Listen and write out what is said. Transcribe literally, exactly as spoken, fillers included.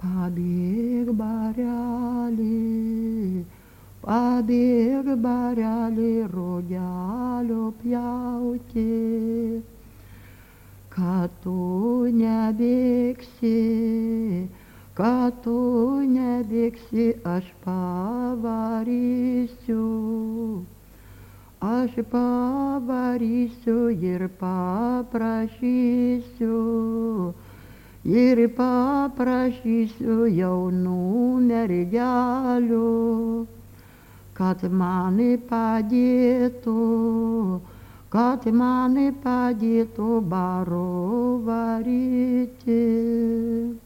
Pabėg bareli, pabėg bareli, rogelio pjauti, kad tu nebėgsi, kad tu nebėgsi, aš pavarysiu, aš pavarysiu ir paprašysiu. Ir paprašysiu jaunų mergelių, kad man padėtų, kad man padėtų baro varyti.